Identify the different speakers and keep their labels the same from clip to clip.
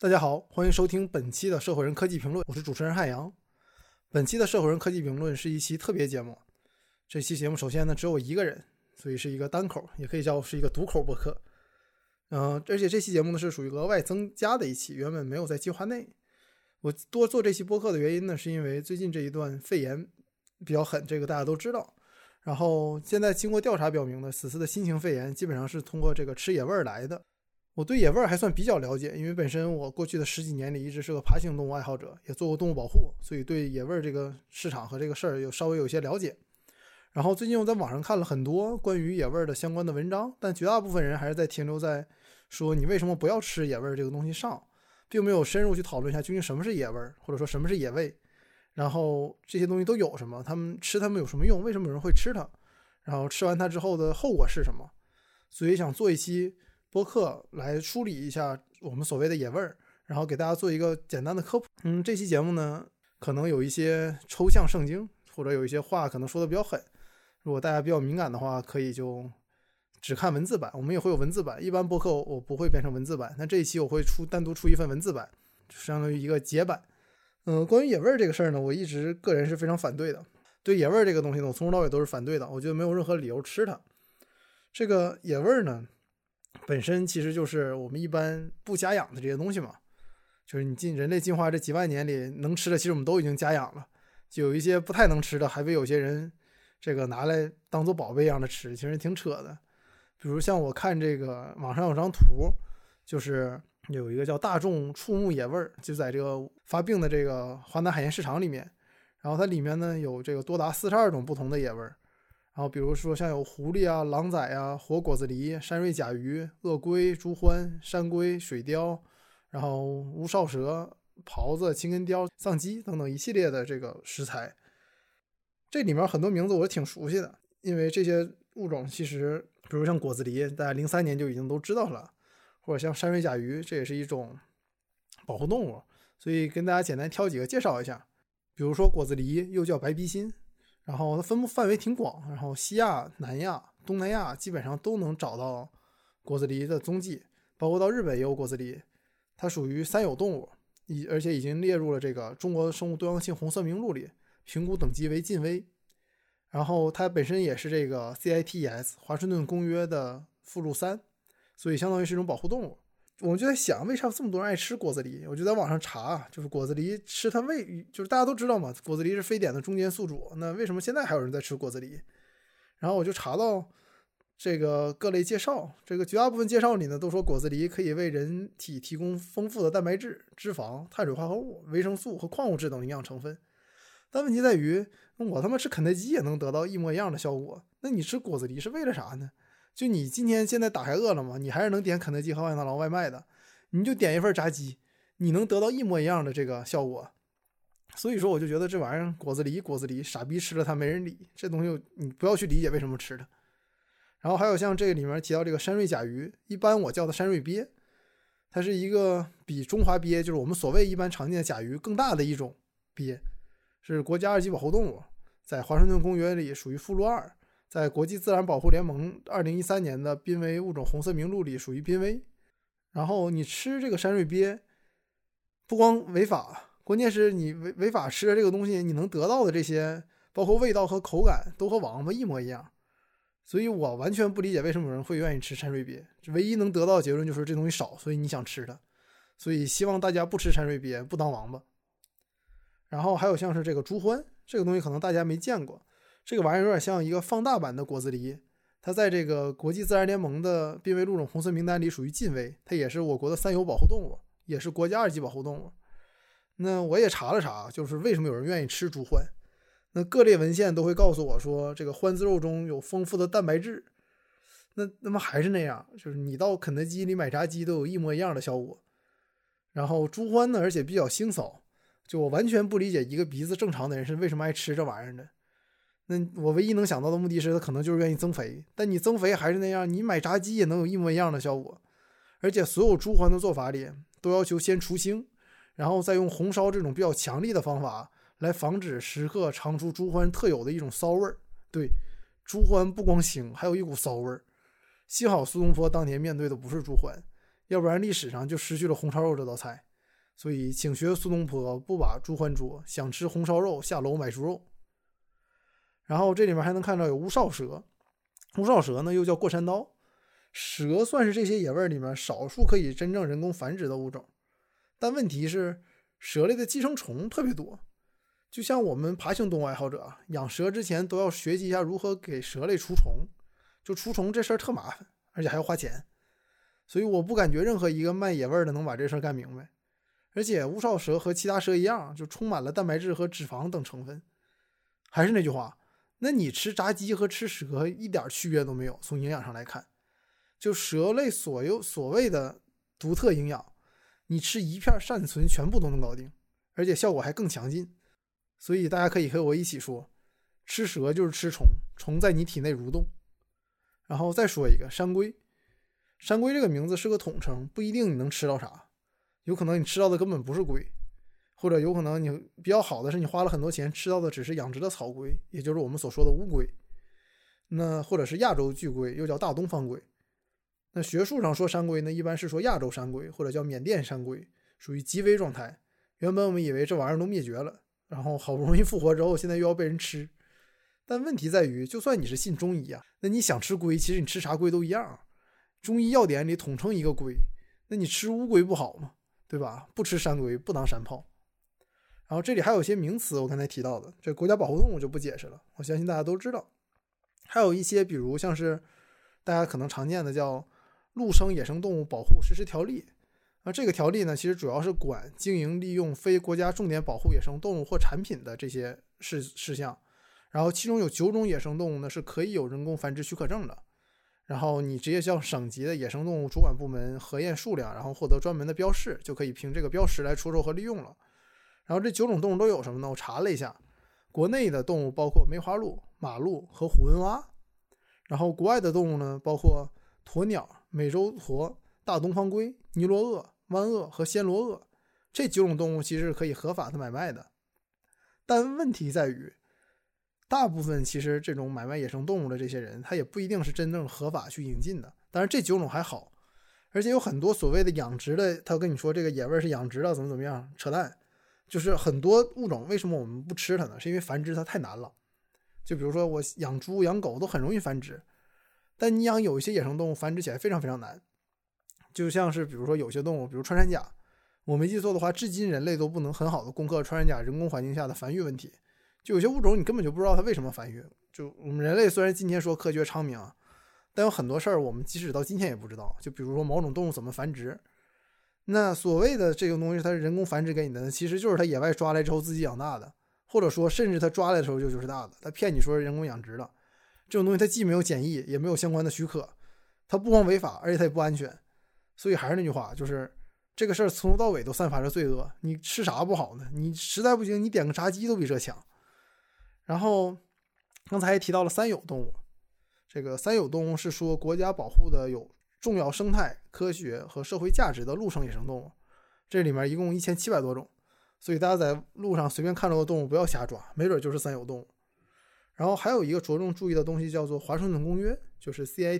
Speaker 1: 大家好，欢迎收听本期的社会人科技评论，我是主持人汉阳。本期的社会人科技评论是一期特别节目，这期节目首先呢只有我一个人，所以是一个单口，也可以叫是一个独口播客。而且这期节目呢是属于额外增加的一期，原本没有在计划内。我多做这期播客的原因呢，是因为最近这一段肺炎比较狠，这个大家都知道。然后现在经过调查表明呢，此次的新型肺炎基本上是通过这个吃野味来的。我对野味还算比较了解，因为本身我过去的10几年里一直是个爬行动物爱好者，也做过动物保护，所以对野味这个市场和这个事儿稍微有些了解。然后最近我在网上看了很多关于野味的相关的文章，但绝大部分人还是在停留在说你为什么不要吃野味这个东西上，并没有深入去讨论一下究竟什么是野味，或者说什么是野味，然后这些东西都有什么，他们有什么用，为什么有人会吃它，然后吃完它之后的后果是什么。所以想做一期播客来梳理一下我们所谓的野味，然后给大家做一个简单的科普。这期节目呢可能有一些抽象圣经，或者有一些话可能说的比较狠，如果大家比较敏感的话，可以就只看文字版，我们也会有文字版，一般播客我不会变成文字版，但这一期我会单独出一份文字版，就相当于一个解版。关于野味这个事儿呢，我一直个人是非常反对的。对野味这个东西呢，我从头到尾都是反对的，我觉得没有任何理由吃它。这个野味呢本身其实就是我们一般不家养的这些东西嘛，就是你人类进化这几万年里能吃的其实我们都已经家养了，就有一些不太能吃的还被有些人这个拿来当做宝贝一样的吃，其实挺扯的。比如像我看这个网上有张图，就是有一个叫大众触目野味，就在这个发病的这个华南海鲜市场里面，然后它里面呢有这个多达42种不同的野味，然后比如说像有狐狸啊、狼崽啊、活果子狸、山瑞甲鱼、鳄龟、朱獾、山龟、水貂，然后无少蛇、狍子、青根雕、藏鸡等等一系列的这个食材。这里面很多名字我是挺熟悉的，因为这些物种其实比如像果子狸大概03年就已经都知道了，或者像山瑞甲鱼，这也是一种保护动物，所以跟大家简单挑几个介绍一下。比如说果子狸又叫白鼻心，然后它分布范围挺广，然后西亚、南亚、东南亚基本上都能找到果子狸的踪迹，包括到日本也有果子狸。它属于三有动物，而且已经列入了这个中国生物多样性红色名录里，评估等级为近危。然后它本身也是这个 CITES 华盛顿公约的附录3，所以相当于是一种保护动物。我就在想为啥这么多人爱吃果子狸，我就在网上查，就是果子狸吃它就是大家都知道嘛，果子狸是非典的中间宿主，那为什么现在还有人在吃果子狸？然后我就查到这个各类介绍，这个绝大部分介绍里呢都说果子狸可以为人体提供丰富的蛋白质、脂肪、碳水化合物、维生素和矿物质等营养成分。但问题在于，我他妈吃肯德基也能得到一模一样的效果，那你吃果子狸是为了啥呢？就你今天现在打开饿了么，你还是能点肯德基和麦当劳外卖的，你就点一份炸鸡，你能得到一模一样的这个效果。所以说我就觉得这玩意儿果子狸傻逼吃了它没人理，这东西你不要去理解为什么吃它。然后还有像这个里面提到这个山瑞甲鱼，一般我叫它山瑞鳖，它是一个比中华鳖，就是我们所谓一般常见的甲鱼更大的一种鳖，是国家2级保护动物，在华盛顿公约里属于附录2，在国际自然保护联盟2013年的濒危物种红色名录里属于濒危。然后你吃这个山瑞鳖不光违法，关键是你违法吃的这个东西，你能得到的这些包括味道和口感都和王八一模一样。所以我完全不理解为什么有人会愿意吃山瑞鳖，唯一能得到的结论就是这东西少，所以你想吃它。所以希望大家不吃山瑞鳖，不当王八。然后还有像是这个朱獾，这个东西可能大家没见过，这个玩意儿有点像一个放大版的果子狸，它在这个国际自然联盟的濒危物种红色名单里属于近危，它也是我国的3有保护动物，也是国家2级保护动物。那我也查了查，就是为什么有人愿意吃朱獾，那各类文献都会告诉我说这个獾子肉中有丰富的蛋白质，那么还是那样，就是你到肯德基里买炸鸡都有一模一样的效果。然后朱獾呢，而且比较腥臊，就我完全不理解一个鼻子正常的人是为什么爱吃这玩意儿的。那我唯一能想到的目的是他可能就是愿意增肥，但你增肥还是那样，你买炸鸡也能有一模一样的效果。而且所有朱獾的做法里都要求先除腥，然后再用红烧这种比较强力的方法来防止食客尝出朱獾特有的一种骚味儿。对，朱獾不光腥，还有一股骚味儿。幸好苏东坡当年面对的不是朱獾，要不然历史上就失去了红烧肉这道菜。 所以请学苏东坡，不把猪还捉，想吃红烧肉，下楼买猪肉。然后这里面还能看到有乌哨蛇，乌哨蛇呢又叫过山刀。蛇算是这些野味里面少数可以真正人工繁殖的物种，但问题是蛇类的寄生虫特别多。就像我们爬行动物爱好者养蛇之前都要学习一下如何给蛇类除虫，就除虫这事儿特麻烦，而且还要花钱。所以我不感觉任何一个卖野味的能把这事儿干明白。而且乌哨蛇和其他蛇一样，就充满了蛋白质和脂肪等成分。还是那句话，那你吃炸鸡和吃蛇一点区别都没有，从营养上来看。就蛇类所谓的独特营养，你吃一片善存全部都能搞定，而且效果还更强劲。所以大家可以和我一起说，吃蛇就是吃虫，虫在你体内蠕动。然后再说一个山龟，山龟这个名字是个统称，不一定你能吃到啥，有可能你吃到的根本不是龟，或者有可能你比较好的是你花了很多钱吃到的只是养殖的草龟，也就是我们所说的乌龟。那或者是亚洲巨龟，又叫大东方龟。那学术上说山龟呢，一般是说亚洲山龟或者叫缅甸山龟，属于极危状态。原本我们以为这玩意儿都灭绝了，然后好不容易复活之后，现在又要被人吃。但问题在于，就算你是信中医啊，那你想吃龟，其实你吃啥龟都一样。中医药典里统称一个龟，那你吃乌龟不好吗？对吧？不吃山龟，不当山炮。然后这里还有一些名词我刚才提到的，这国家保护动物就不解释了，我相信大家都知道。还有一些比如像是大家可能常见的叫陆生野生动物保护实施条例。这个条例呢，其实主要是管经营利用非国家重点保护野生动物或产品的这些事项。然后其中有9种野生动物呢是可以有人工繁殖许可证的。然后你直接向省级的野生动物主管部门核验数量，然后获得专门的标识，就可以凭这个标识来出售和利用了。然后这9种动物都有什么呢？我查了一下，国内的动物包括梅花鹿、马鹿和虎纹蛙。然后国外的动物呢，包括鸵鸟、美洲驼、大东方龟、尼罗鳄、湾鳄和暹罗鳄。这9种动物其实是可以合法的买卖的。但问题在于，大部分其实这种买卖野生动物的这些人，他也不一定是真正合法去引进的。当然这9种还好，而且有很多所谓的养殖的，他跟你说这个野味是养殖的，怎么样，扯淡。就是很多物种为什么我们不吃它呢？是因为繁殖它太难了。就比如说我养猪养狗都很容易繁殖，但你养有一些野生动物繁殖起来非常非常难。就像是比如说有些动物，比如穿山甲，我没记错的话，至今人类都不能很好的攻克穿山甲人工环境下的繁育问题。就有些物种你根本就不知道它为什么繁育。就我们人类虽然今天说科学昌明啊，但有很多事儿我们即使到今天也不知道。就比如说某种动物怎么繁殖，那所谓的这个东西它是人工繁殖给你的，其实就是它野外抓来之后自己养大的，或者说甚至它抓来的时候就是大的，它骗你说是人工养殖的。这种东西它既没有检疫，也没有相关的许可，它不光违法，而且它也不安全。所以还是那句话，就是这个事儿从头到尾都散发着罪恶。你吃啥不好呢？你实在不行，你点个炸鸡都比这强。然后刚才还提到了三有动物，这个三有动物是说国家保护的有重要生态、科学和社会价值的陆生野生动物，这里面一共1700多种。所以大家在路上随便看到的动物不要瞎抓，没准就是三有动物。然后还有一个着重注意的东西叫做华盛顿公约，就是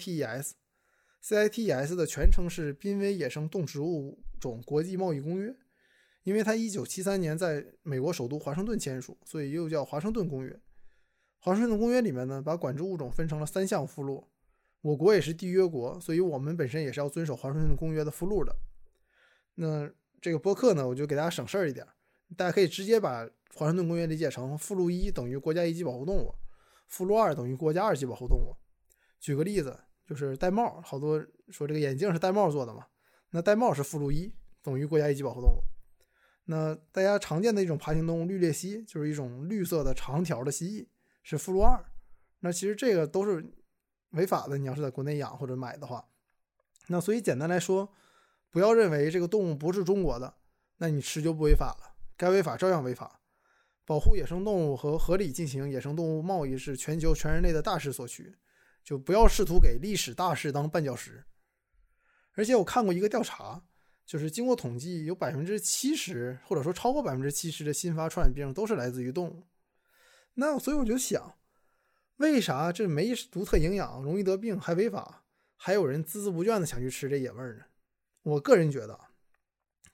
Speaker 1: CITES。CITES 的全称是濒危野生动植物种国际贸易公约，因为它1973年在美国首都华盛顿签署，所以又叫华盛顿公约。华盛顿公约里面呢，把管制物种分成了3项附录，我国也是缔约国，所以我们本身也是要遵守华盛顿公约的附录的。那这个播客呢，我就给大家省事儿一点，大家可以直接把华盛顿公约理解成附录1等于国家1级保护动物，附录2等于国家2级保护动物。举个例子，就是玳瑁，好多说这个眼镜是玳瑁做的嘛，那玳瑁是附录1，等于国家1级保护动物。那大家常见的一种爬行动物绿鬣蜥，就是一种绿色的长条的蜥蜴，是附录2。那其实这个都是违法的，你要是在国内养或者买的话。那所以简单来说，不要认为这个动物不是中国的，那你吃就不违法了，该违法照样违法。保护野生动物和合理进行野生动物贸易是全球全人类的大势所趋，就不要试图给历史大势当绊脚石。而且我看过一个调查，就是经过统计，有 70% 或者说超过 70% 的新发传染病都是来自于动物。那所以我就想，为啥这没独特营养、容易得病还违法，还有人孜孜不倦的想去吃这野味呢？我个人觉得，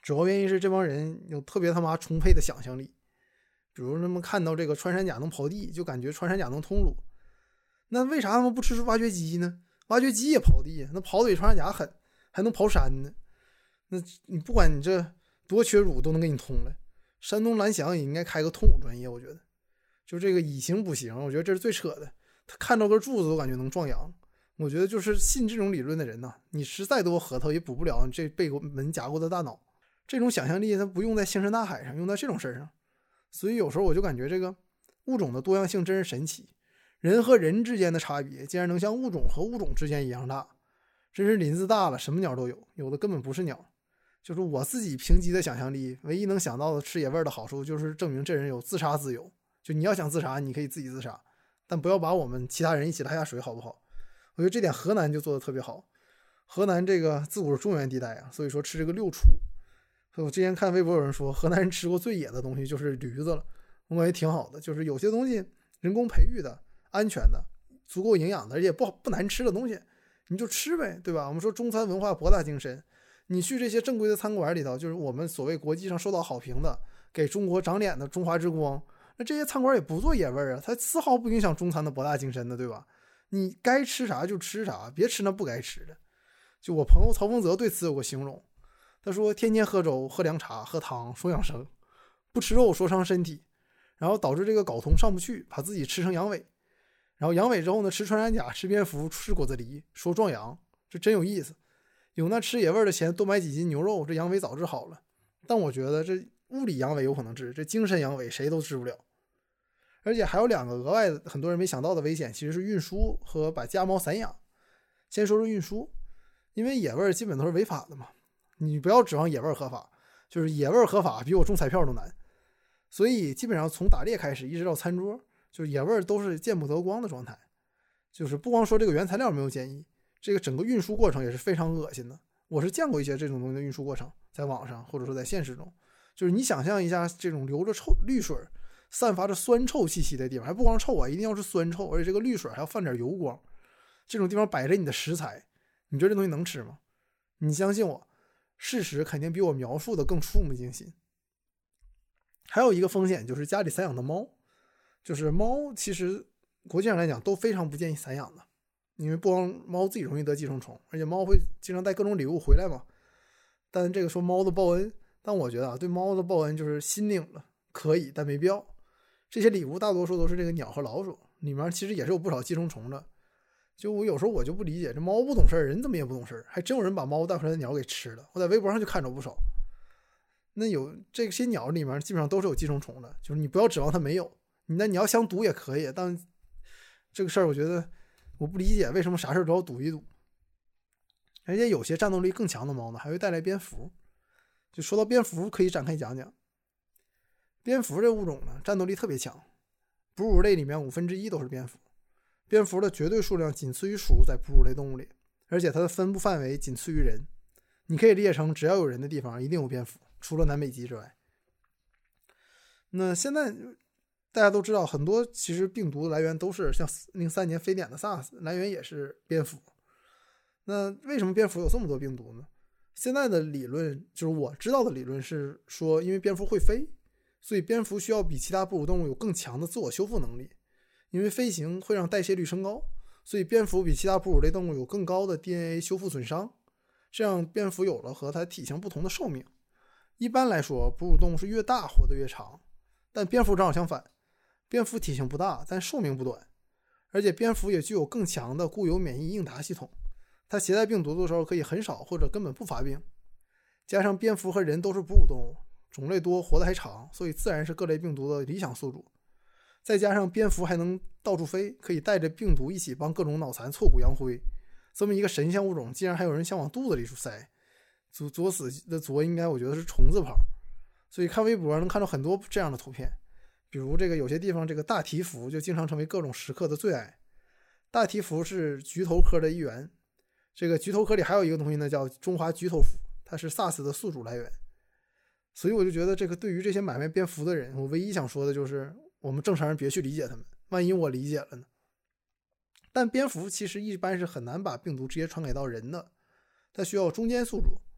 Speaker 1: 主要原因是这帮人有特别他妈充沛的想象力。比如他们看到这个穿山甲能刨地，就感觉穿山甲能通路。那为啥他们不吃挖掘机呢？挖掘机也刨地，那刨的比穿山甲狠，还能刨山呢。那你不管你这多缺乳都能给你通了。山东蓝翔也应该开个通乳专业，我觉得。就这个以形补形，我觉得这是最扯的。他看到根柱子都感觉能壮阳。我觉得就是信这种理论的人呢，你吃再多核桃也补不了你这被门夹过的大脑。这种想象力他不用在星辰大海上，用在这种事上。所以有时候我就感觉这个物种的多样性真是神奇，人和人之间的差别竟然能像物种和物种之间一样大，真是林子大了什么鸟都有，有的根本不是鸟。就是我自己凭藉的想象力，唯一能想到的吃野味的好处就是证明这人有自杀自由。就你要想自杀，你可以自己自杀，但不要把我们其他人一起拉下水，好不好？我觉得这点河南就做得特别好。河南这个自古是中原地带啊，所以说吃这个六畜。我之前看微博有人说河南人吃过最野的东西就是驴子了，我感觉挺好的。就是有些东西人工培育的、安全的、足够营养的，而且不难吃的东西，你就吃呗，对吧？我们说中餐文化博大精深，你去这些正规的餐馆里头，就是我们所谓国际上受到好评的、给中国长脸的中华之光，那这些餐馆也不做野味啊，它丝毫不影响中餐的博大精深的，对吧？你该吃啥就吃啥，别吃那不该吃的。就我朋友曹丰泽对此有个形容，他说天天喝粥、喝凉茶、喝汤说养生，不吃肉说伤身体，然后导致这个睾酮上不去，把自己吃成阳痿，然后阳痿之后呢，吃穿山甲、吃蝙蝠、吃果子狸，说壮阳，这真有意思。有那吃野味的钱多买几斤牛肉，这阳痿早治好了。但我觉得这物理阳痿有可能治，这精神阳痿谁都治不了。而且还有两个额外的很多人没想到的危险，其实是运输和把家猫散养。先说说运输，因为野味基本都是违法的嘛，你不要指望野味合法，就是野味合法比我中彩票都难。所以基本上从打猎开始一直到餐桌，就是野味都是见不得光的状态。就是不光说这个原材料没有建议，这个整个运输过程也是非常恶心的。我是见过一些这种东西的运输过程，在网上或者说在现实中，就是你想象一下这种流着绿水、散发着酸臭气息的地方，还不光臭啊，一定要是酸臭，而且这个绿水还要泛点油光。这种地方摆着你的食材，你觉得这东西能吃吗？你相信我，事实肯定比我描述的更触目惊心。还有一个风险就是家里散养的猫，就是猫其实国际上来讲都非常不建议散养的，因为不光猫自己容易得寄生虫，而且猫会经常带各种礼物回来嘛。但这个说猫的报恩，但我觉得对猫的报恩就是心领了，可以，但没必要。这些礼物大多数都是这个鸟和老鼠，里面其实也是有不少寄生虫的。就我有时候我就不理解，这猫不懂事，人怎么也不懂事，还真有人把猫带回来的鸟给吃了。我在微博上就看着不少。那有这些鸟里面基本上都是有寄生虫的，就是你不要指望它没有，你要想赌也可以，但这个事儿我觉得我不理解为什么啥事都要赌一赌。而且有些战斗力更强的猫呢，还会带来蝙蝠。就说到蝙蝠，可以展开讲讲。蝙蝠这物种呢，战斗力特别强，哺乳类里面1/5都是蝙蝠。蝙蝠的绝对数量仅次于鼠，在哺乳类动物里，而且它的分布范围仅次于人。你可以理解成只要有人的地方一定有蝙蝠，除了南北极之外。那现在大家都知道，很多其实病毒的来源都是像03年非典的 SARS 来源也是蝙蝠。那为什么蝙蝠有这么多病毒呢？现在的理论就是我知道的理论是说，因为蝙蝠会飞，所以蝙蝠需要比其他哺乳动物有更强的自我修复能力。因为飞行会让代谢率升高，所以蝙蝠比其他哺乳类动物有更高的 DNA 修复损伤，这样蝙蝠有了和它体型不同的寿命。一般来说，哺乳动物是越大活得越长，但蝙蝠正好相反，蝙蝠体型不大，但寿命不短，而且蝙蝠也具有更强的固有免疫应答系统，它携带病毒的时候可以很少或者根本不发病。加上蝙蝠和人都是哺乳动物，种类多，活得还长，所以自然是各类病毒的理想宿主。再加上蝙蝠还能到处飞，可以带着病毒一起帮各种脑残挫骨扬灰，这么一个神仙物种，竟然还有人想往肚子里塞。作死的作应该我觉得是虫字旁。所以看微博能看到很多这样的图片，比如这个有些地方这个大蹄蝠就经常成为各种食客的最爱。大蹄蝠是菊头科的一员，这个菊头科里还有一个东西呢，叫中华菊头蝠，它是 SARS 的宿主来源。所以我就觉得这个对于这些买卖蝙蝠的人，我唯一想说的就是我们正常人别去理解他们，万一我理解了呢？但蝙蝠其实一般是很难把病毒直接传给到人的，它需要中间宿主，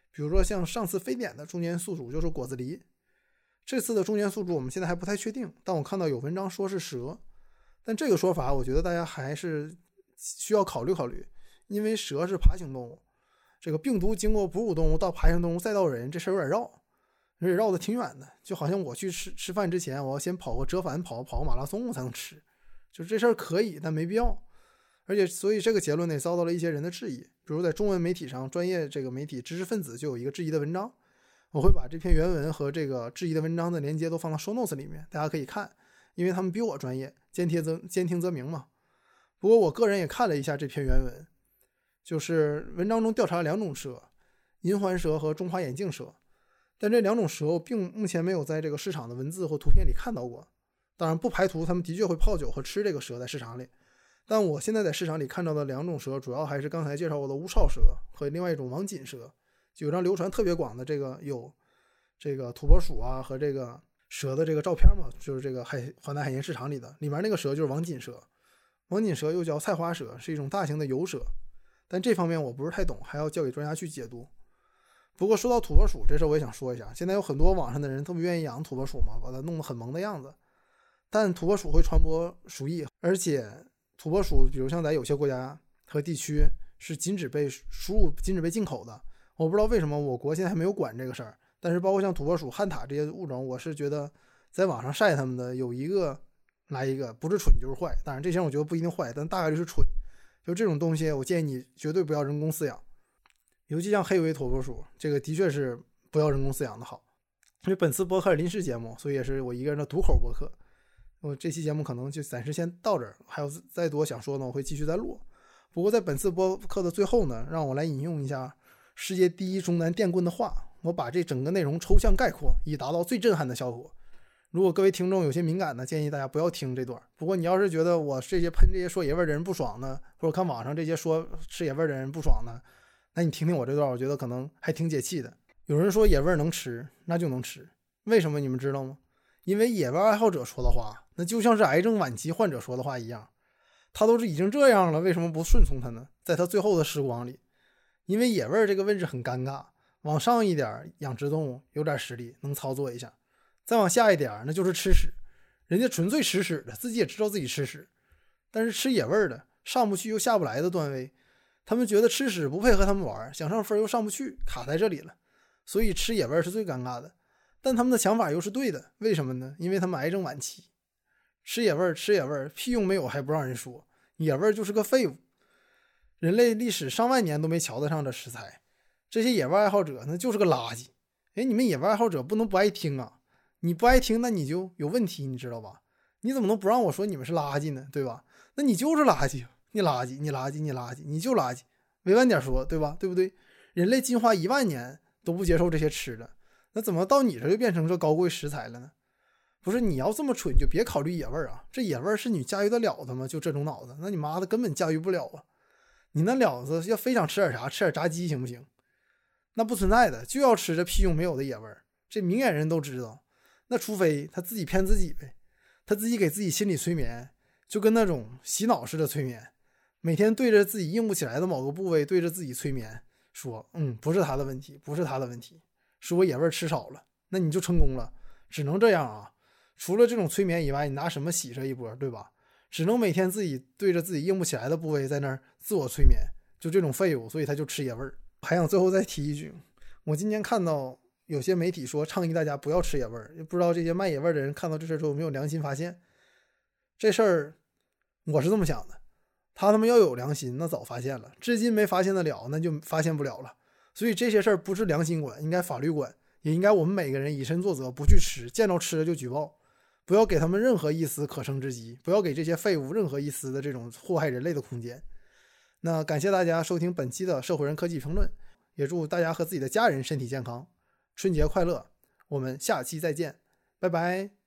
Speaker 1: 比如说像上次非典的中间宿主就是果子狸，这次的中间宿主我们现在还不太确定，但我看到有文章说是蛇，但这个说法我觉得大家还是需要考虑考虑，因为蛇是爬行动物，这个病毒经过哺乳动物到爬行动物再到人，这事儿有点绕，而且绕得挺远的，就好像我去吃饭之前，我要先跑个折返，跑个马拉松我才能吃，就这事儿可以，但没必要。而且所以这个结论呢遭到了一些人的质疑，比如在中文媒体上，专业这个媒体知识分子就有一个质疑的文章，我会把这篇原文和这个质疑的文章的链接都放到 show notes 里面，大家可以看，因为他们比我专业，兼听则明嘛。不过我个人也看了一下这篇原文，就是文章中调查了2种蛇，银环蛇和中华眼镜蛇，但这2种蛇我目前没有在这个市场的文字或图片里看到过，当然不排除他们的确会泡酒和吃这个蛇在市场里，但我现在在市场里看到的2种蛇主要还是刚才介绍过的乌巢蛇和另外一种王锦蛇，就有张流传特别广的这个有这个土拨鼠啊和这个蛇的这个照片嘛，就是这个华南海鲜市场里的，里面那个蛇就是王锦蛇。王锦蛇又叫菜花蛇，是一种大型的游蛇，但这方面我不是太懂，还要交给专家去解读。不过说到土拨鼠这事我也想说一下，现在有很多网上的人特别愿意养土拨鼠嘛，把它弄得很萌的样子，但土拨鼠会传播鼠疫，而且土拨鼠比如像在有些国家和地区是禁止被输入、禁止被进口的，我不知道为什么我国现在还没有管这个事儿。但是包括像土拨鼠、旱獭这些物种，我是觉得在网上晒他们的有一个来一个，不是蠢就是坏，当然这些我觉得不一定坏，但大概率是蠢。就这种东西我建议你绝对不要人工饲养，尤其像黑尾土拨鼠，这个的确是不要人工饲养的好。因为本次播客是临时节目，所以也是我一个人的独口播客，我这期节目可能就暂时先到这儿，还有再多想说呢我会继续再录。不过在本次播客的最后呢，让我来引用一下世界第一中南电棍的话，我把这整个内容抽象概括，以达到最震撼的效果。如果各位听众有些敏感呢，建议大家不要听这段。不过你要是觉得我这些喷这些说野味的人不爽呢，或者看网上这些说吃野味的人不爽呢，那你听听我这段，我觉得可能还挺解气的。有人说野味能吃，那就能吃，为什么你们知道吗？因为野味爱好者说的话，那就像是癌症晚期患者说的话一样，他都是已经这样了，为什么不顺从他呢？在他最后的时光里，因为野味这个位置很尴尬，往上一点养殖动物有点实力能操作一下，再往下一点那就是吃屎，人家纯粹吃屎的，自己也知道自己吃屎，但是吃野味的上不去又下不来的段位，他们觉得吃屎不配合他们玩，想上分又上不去，卡在这里了，所以吃野味是最尴尬的。但他们的想法又是对的，为什么呢？因为他们癌症晚期，吃野味屁用没有还不让人说，野味就是个废物，人类历史上万年都没瞧得上这食材，这些野味爱好者那就是个垃圾。你们野味爱好者不能不爱听啊，你不爱听那你就有问题，你知道吧？你怎么能不让我说你们是垃圾呢？对吧？那你就是垃圾，你垃圾，你垃圾，你垃圾，你就垃圾，委婉点说，对吧？对不对？人类进化1万年都不接受这些吃的，那怎么到你这就变成这高贵食材了呢？不是，你要这么蠢就别考虑野味啊，这野味是你驾驭得了的吗？就这种脑子，那你妈的根本驾驭不了啊！你那了子要非想吃点啥，吃点炸鸡行不行？那不存在的，就要吃这屁用没有的野味，这明眼人都知道。那除非他自己骗自己呗，他自己给自己心理催眠，就跟那种洗脑式的催眠，每天对着自己硬不起来的某个部位对着自己催眠，说不是他的问题，不是他的问题，是我野味吃少了，那你就成功了，只能这样啊。除了这种催眠以外，你拿什么洗这一波，对吧？只能每天自己对着自己硬不起来的部位在那儿自我催眠，就这种废物，所以他就吃野味。还想最后再提一句，我今天看到有些媒体说倡议大家不要吃野味，也不知道这些卖野味的人看到这事之后有没有良心发现。这事儿我是这么想的，他们要有良心那早发现了，至今没发现得了那就发现不了了。所以这些事儿不是良心管，应该法律管，也应该我们每个人以身作则，不去吃，见着吃了就举报，不要给他们任何一丝可乘之机，不要给这些废物任何一丝的这种祸害人类的空间。那感谢大家收听本期的社会人科技评论，也祝大家和自己的家人身体健康，春节快乐，我们下期再见，拜拜。